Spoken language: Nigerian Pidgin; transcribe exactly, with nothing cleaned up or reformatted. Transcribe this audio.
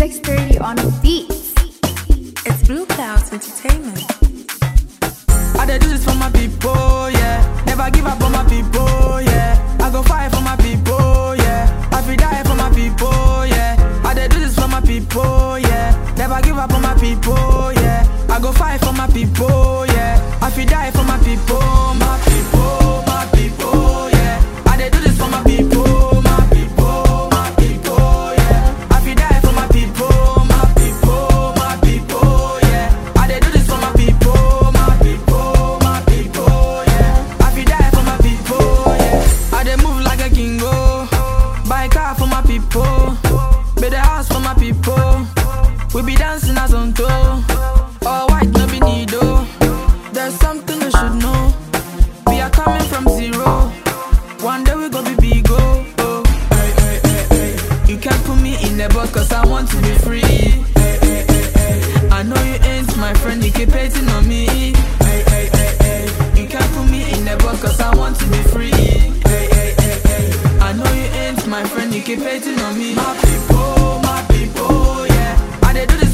six thirty on the beats. It's Blue Clouds Entertainment. I dey do this for my people, yeah. Never give up on my people, yeah. I go fight for my people, yeah. I feel die for my people, yeah. I dey do this for my people, yeah. Never give up on my people, yeah. I go fight for my people, yeah. I feel die for my people, my people, my people, yeah. I dey do this for my people, my people, my people, yeah. I feel die for my people, my people, my people, yeah. I dey do this for my people, my people, my people, yeah. I feel die for my people, yeah. I dey move like a king, oh. Buy car for my people, build a house for my people. We be dancing as on toe. All white, no be needle. There's something you should know. We are coming from zero. One day we gon' be big, oh, oh. Hey, hey, hey, hey. You can't put me in the box cause I want to be free. Hey, hey, hey, hey. I know you ain't my friend, you keep hating on me. Hey, hey, hey, hey. You can't put me in the box cause I want to be free. Hey, hey, hey, hey. I know you ain't my friend, you keep hating on me. My people, my people, yeah. I dey do this